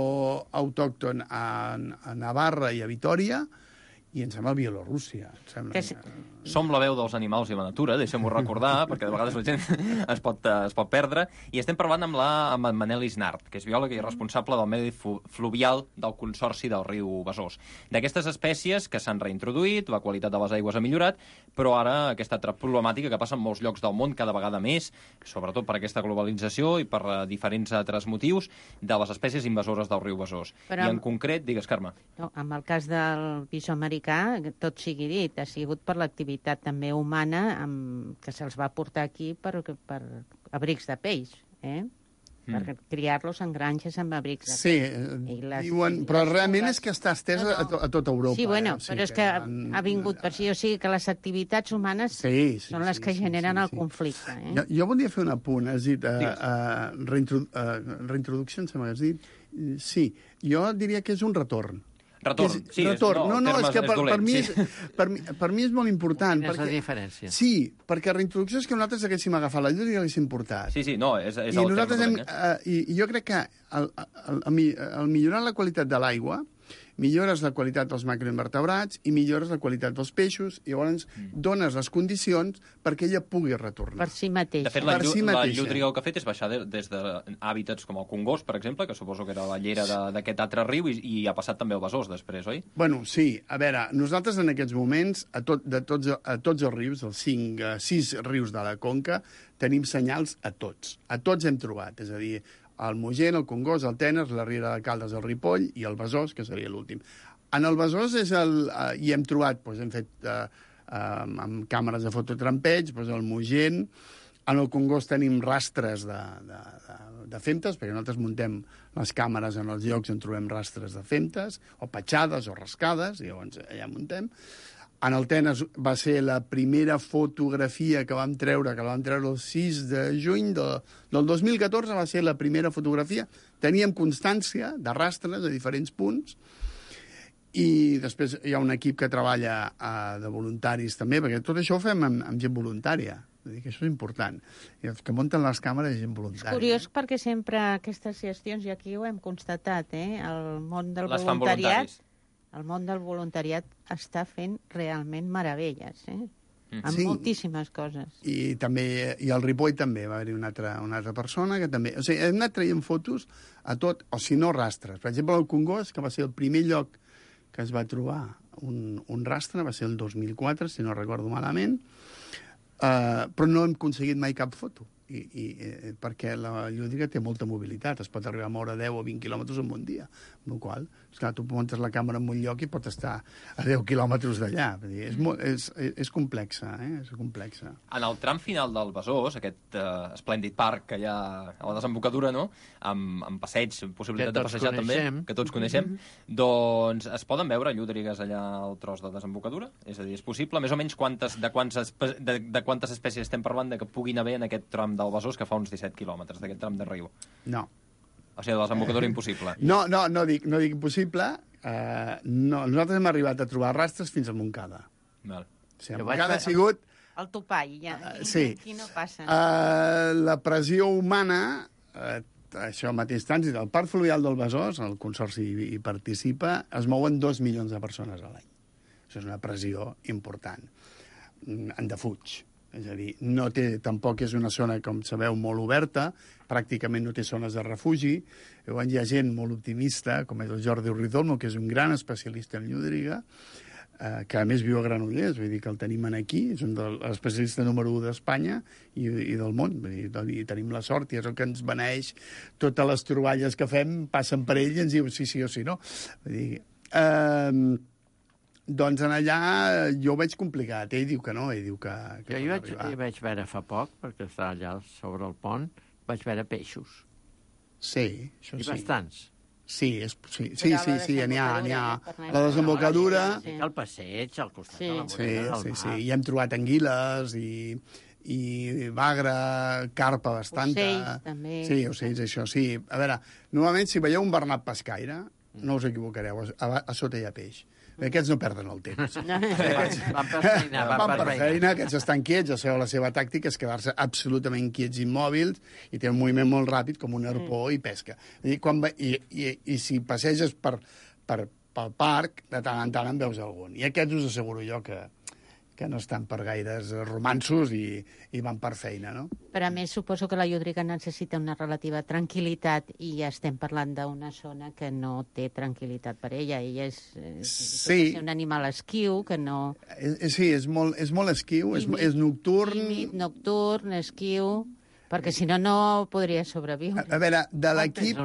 autòcton a, a Navarra i a Vitòria, i em sembla Bielorússia. Em sembla... Que... Som la veu dels animals i la natura, deixem-ho recordar, perquè de vegades la gent es pot, es pot perdre. I estem parlant amb, la, amb en Manel Isnart, que és biòleg i responsable del medi fluvial del Consorci del riu Besòs. D'aquestes espècies que s'han reintroduït, la qualitat de les aigües ha millorat, però ara aquesta altra problemàtica que passa en molts llocs del món cada vegada més, sobretot per aquesta globalització i per diferents altres motius, de les espècies invasores del riu Besòs. Però... I en concret, digues, Carme. No, en el cas del visó americà, tot sigui dit, ha sigut per l'activitat també humana amb, que se'ls va portar aquí per, per abrics de peix, eh? Mm. Per criar-los en granges amb abrics de sí, peix. Sí, les, diuen, però les realment és que està estesa no, no. A, to, a tota Europa. Sí, bueno, eh? O sigui però és que, que han... ha vingut per si, o sigui que les activitats humanes sí, sí, són les sí, que sí, generen sí, sí, el sí. conflicte. Eh? Jo, jo volia fer un apunt, has dit, uh, uh, reintrodu uh, reintroducció, em sembla que has dit. Sí, jo diria que és un retorn. Retorn, és, sí, retorn. És, no, no, no, és que per, és dolent, per, mi és, sí. per, mi, per mi és molt important. Quina és perquè, la diferència? Sí, perquè reintroducció és que nosaltres haguéssim agafat la llúdriga i l'haguéssim portat. Sí, sí, no, és, és I el nosaltres terme hem, uh, i, I jo crec que el, el, el, el millorar la qualitat de l'aigua millores la qualitat dels macroinvertebrats i millores la qualitat dels peixos i llavors mm. dones les condicions perquè ella pugui retornar. Per si mateixa. De fet, la, si la llúdriga el que ha fet és baixar de, des d'hàbitats com el Congost, per exemple, que suposo que era la llera d'aquest altre riu, i, i ha passat també al Besòs després, oi? Bueno, sí. A veure, nosaltres en aquests moments, a, tot, de tots, a tots els rius, els cinc, sis rius de la conca, tenim senyals a tots. A tots hem trobat, és a dir, el Mogent, el Congost, el Tenes, la Riera de Caldes, el Ripoll i el Besòs, que seria l'últim. En el Besòs és el, eh, hi hem trobat, doncs, hem fet eh, eh, amb càmeres de fototrampeig, doncs el Mogent. En el Congost tenim rastres de, de, de, de femtes, perquè nosaltres muntem les càmeres en els llocs on trobem rastres de femtes, o petjades o rascades, i llavors allà muntem. En el Tenes va ser la primera fotografia que vam treure, que la vam treure el sis de juny de, del dos mil catorze, va ser la primera fotografia. Teníem constància de rastres a diferents punts, i després hi ha un equip que treballa eh, de voluntaris també, perquè tot això ho fem amb, amb gent voluntària. Vull dir que això és important. I els que munten les càmeres és gent voluntària. És curiós perquè sempre aquestes gestions, i aquí ho hem constatat, eh, el món del les voluntariat... El món del voluntariat està fent realment meravelles, eh? Mm. Amb sí. moltíssimes coses. I també, i al Ripoll també va haver-hi una altra, una altra persona que també... O sigui, hem anat traient fotos a tot, o si no rastres. Per exemple, el Congost, que va ser el primer lloc que es va trobar un, un rastre, va ser el dos mil quatre, si no recordo malament, uh, però no hem aconseguit mai cap foto. I, i, eh, perquè la llúdriga té molta mobilitat, es pot arribar a moure deu o vint quilòmetres en un dia, amb la qual cosa, tu muntes la càmera en un lloc i pot estar a deu quilòmetres d'allà. És, és, és complexa, eh? És complexa. En el tram final del Besòs, aquest uh, esplèndid parc que hi ha a la desembocadura, no? amb, amb passeig, possibilitat de passejar coneixem. també, que tots coneixem, mm-hmm. doncs es poden veure llúdrigues allà al tros de desembocadura? És a dir, és possible? Més o menys quantes, de, quantes, de, de quantes espècies estem parlant de que puguin haver en aquest tram del Besòs, que fa uns disset quilòmetres d'aquest tram de riu? No. O sigui, de desembocadura impossible. No, no, no dic, no dic impossible. Uh, no, nosaltres hem arribat a trobar rastres fins a Montcada. Val. O sigui, Montcada ha sigut... El topall, ja. Uh, sí. Aquí no passa. Uh, la pressió humana, uh, això al mateix trànsit, el Parc Fluvial del Besòs, el Consorci hi, hi participa, es mouen dos milions de persones a l'any. Això és una pressió important. En defuig. És a dir, no té, tampoc és una zona, com sabeu, molt oberta, pràcticament no té zones de refugi. Llavors hi ha gent molt optimista, com és el Jordi Rizolmo, que és un gran especialista en llúdriga, eh, que a més viu a Granollers, vull dir que el tenim aquí, és un dels especialistes número u d'Espanya i, i del món, vull dir, i tenim la sort, i és el que ens beneeix totes les troballes que fem, passen per ell i ens diu sí, sí o sí, no. Vull dir... Eh, Doncs en allà jo ho veig complicat. Ell diu que no, ell diu que... que jo hi vaig, hi vaig veure fa poc, perquè estava allà sobre el pont, vaig veure peixos. Sí, això I sí. I bastants. Sí, és, sí, sí, sí, sí, n'hi ha, n'hi ha. La desembocadura... Sí, el passeig, al costat sí, de la vorera del mar. Sí, sí, i hem trobat anguiles i, i bagre, carpa bastanta. Ocells, també. Sí, ocells, això, sí. A veure, normalment, si veieu un bernat pescaire, no us equivocareu, a, a sota hi ha peix. Aquests no perden el temps. Van per feina, van, van per per feina, aquests estan quiets, ja sabeu, la seva tàctica és quedar-se absolutament quiets, immòbils, i té un moviment molt ràpid, com un arpó, mm. i pesca. I, quan va, i, i, I si passeges per, per, pel parc, de tant en tant en veus algun. I aquests us asseguro jo que, que no estan per gaires romansos i, i van per feina, no? Però a més, suposo que la llúdriga necessita una relativa tranquil·litat i ja estem parlant d'una zona que no té tranquil·litat per ella. Ella és, és, sí. és un animal esquiu, que no... Sí, és molt, és molt esquiu, tímid, és, és nocturn... Tímid, nocturn, esquiu... Perquè si no, no podria sobreviure. A, a veure, de l'equip...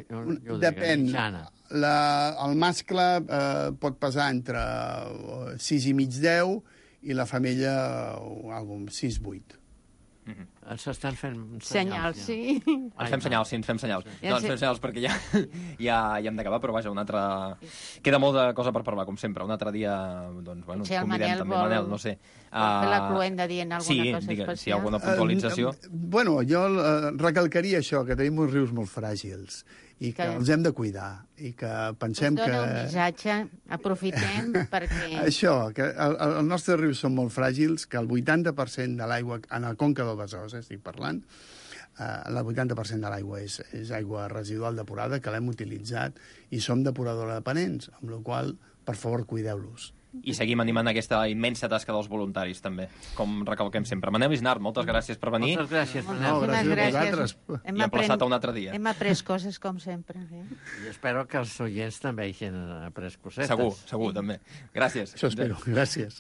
Depèn. La, el mascle eh, pot pesar entre sis i mig deu i la femella algun sis vuit. Mm-hmm. S'estan fent senyals. Senyals, sí. Ens fem senyals, sí, ens fem senyals. Ja no, ens fem senyals perquè ja, ja, ja hem d'acabar, però vaja, un altre... Queda molt de cosa per parlar, com sempre. Un altre dia, doncs, bueno, ens convidem també, vol... Manel, no sé. Uh... la cluenda dient alguna sí, cosa digue, especial. Sí, alguna puntualització. Uh, bueno, jo uh, recalcaria això, que tenim uns rius molt fràgils i que, que els hem de cuidar i que pensem us dona que... un missatge, aprofitem perquè... Això, que el, els nostres rius són molt fràgils, que el vuitanta per cent de l'aigua, en el Conca del Besòs, eh, estic parlant, eh, el vuitanta per cent de l'aigua és, és aigua residual depurada, que l'hem utilitzat, i som depuradora dependents, amb la qual cosa, per favor, cuideu-los. I seguim animant aquesta immensa tasca dels voluntaris, també, com recalquem sempre. Manel Isnart, moltes gràcies per venir. Moltes gràcies, Manel. No, gràcies a vosaltres. I emplaçat a un altre dia. Hem après coses, com sempre. Eh? I espero que els oients també hagin après cosetes. Segur, segur, també. Gràcies. Això espero, gràcies.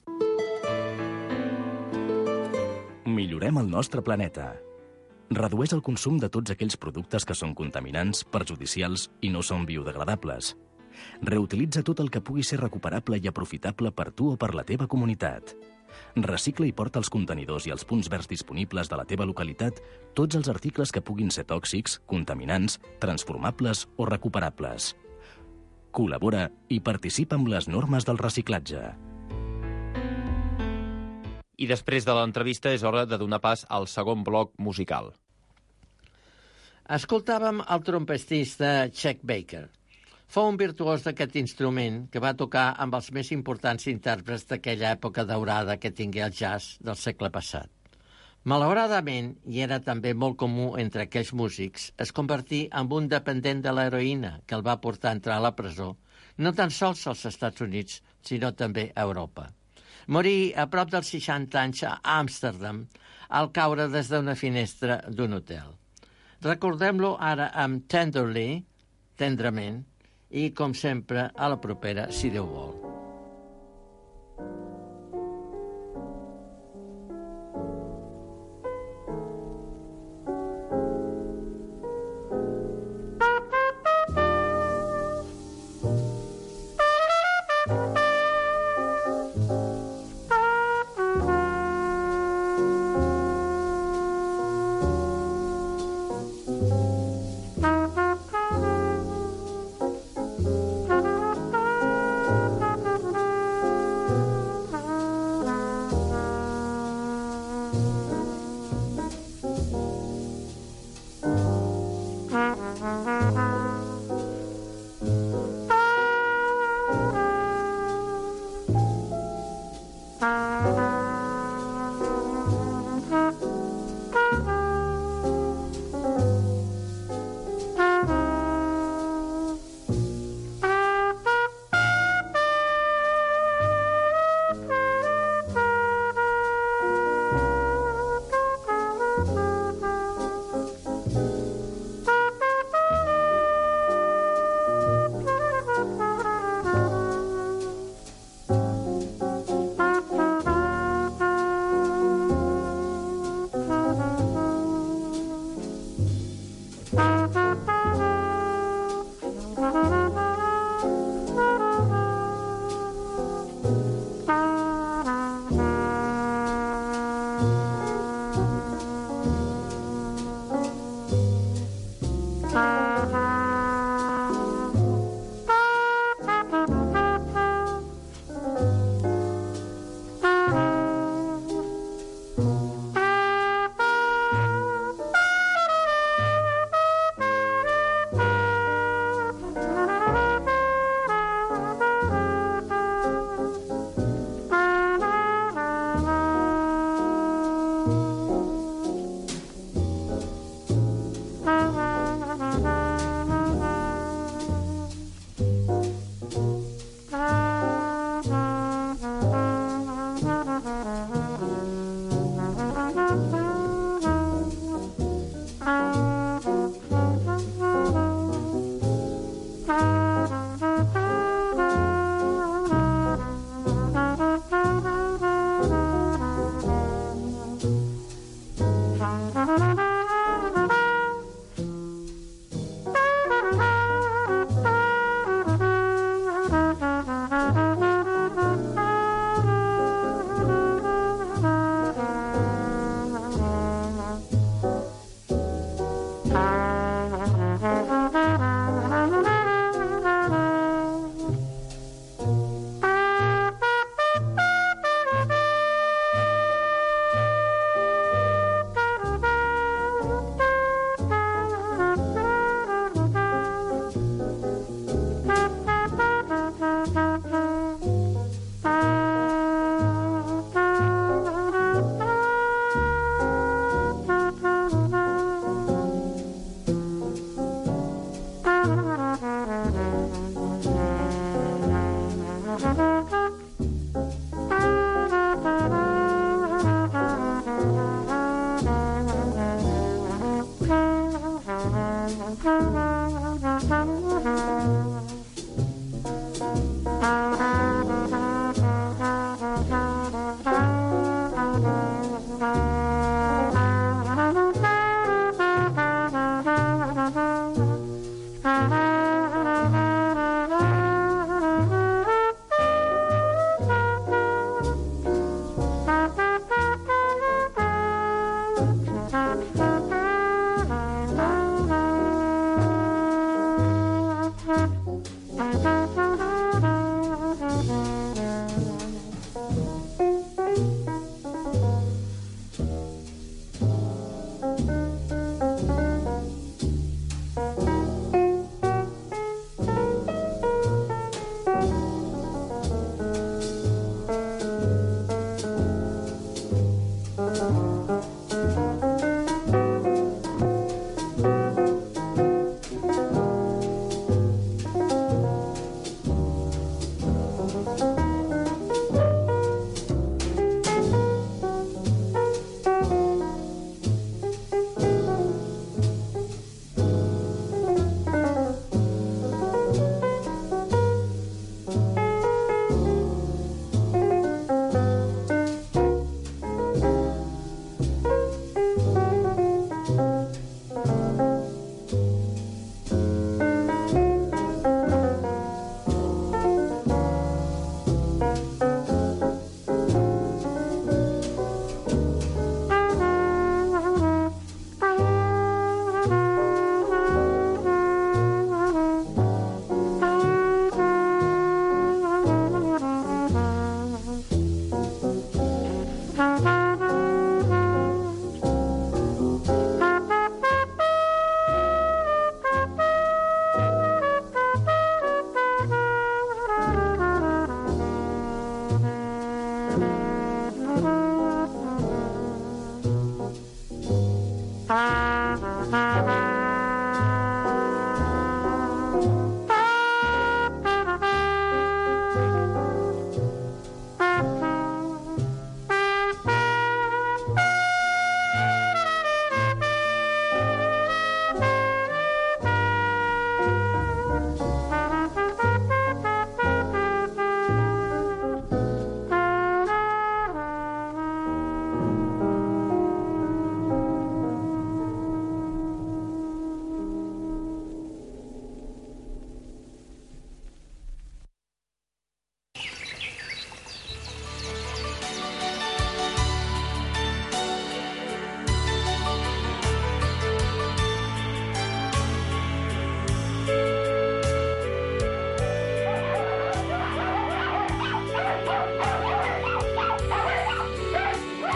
Millorem el nostre planeta. Redueix el consum de tots aquells productes que són contaminants, perjudicials i no són biodegradables. Reutilitza tot el que pugui ser recuperable i aprofitable per tu o per la teva comunitat. Recicla i porta als contenidors i als punts verds disponibles de la teva localitat tots els articles que puguin ser tòxics, contaminants, transformables o recuperables. Col·labora i participa amb les normes del reciclatge. I després de l'entrevista és hora de donar pas al segon bloc musical. Escoltàvem el trompetista Chet Baker. Fou un virtuós d'aquest instrument que va tocar amb els més importants intèrprets d'aquella època daurada que tingué el jazz del segle passat. Malauradament, i era també molt comú entre aquells músics, es convertí en un dependent de l'heroïna que el va portar a entrar a la presó, no tan sols als Estats Units, sinó també a Europa. Morí a prop dels seixanta anys a Amsterdam al caure des d'una finestra d'un hotel. Recordem-lo ara amb Tenderly, tendrament, i, com sempre, a la propera, si Déu vol.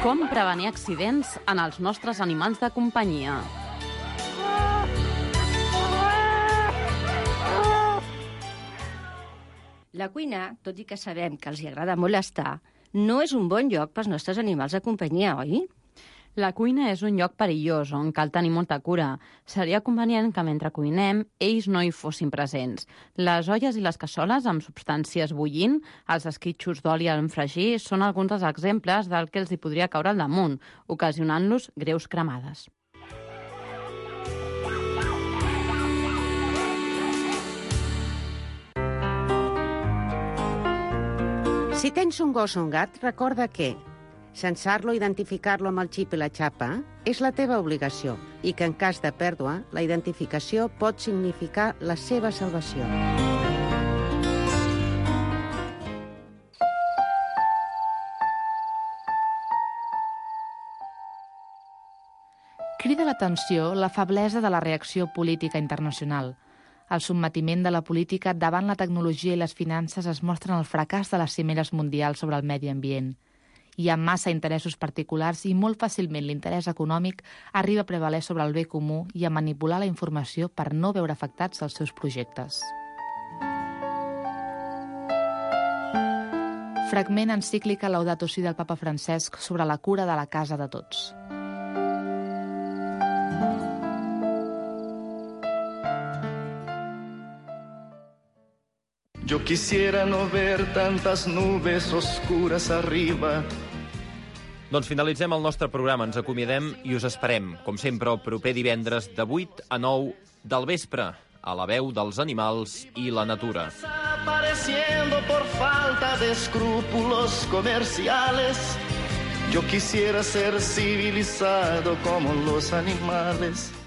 Com prevenir accidents en els nostres animals de companyia. La cuina, tot i que sabem que els hi agrada molestar, no és un bon lloc pels nostres animals de companyia, oi? La cuina és un lloc perillós on cal tenir molta cura. Seria convenient que mentre cuinem ells no hi fossin presents. Les olles i les cassoles amb substàncies bullint, els esquitxos d'oli en fregir, són alguns dels exemples del que els hi podria caure al damunt, ocasionant-los greus cremades. Si tens un gos o un gat, recorda que censar-lo, identificar-lo amb el xip i la xapa és la teva obligació i que en cas de pèrdua, la identificació pot significar la seva salvació. Crida l'atenció la feblesa de la reacció política internacional. El sotmetiment de la política davant la tecnologia i les finances es mostren el fracàs de les cimeres mundials sobre el medi ambient. Hi ha massa interessos particulars i molt fàcilment l'interès econòmic arriba a prevaler sobre el bé comú i a manipular la informació per no veure afectats els seus projectes. Fragment encíclica Laudato Si del papa Francesc sobre la cura de la casa de tots. Yo quisiera no ver tantas nubes oscuras arriba. Doncs finalitzem el nostre programa, ens acomiadem i us esperem, com sempre, el proper divendres de vuit a nou del vespre, a la veu dels animals i la natura. Desapareciendo por falta de escrúpulos comerciales. Yo quisiera ser civilizado como los animales.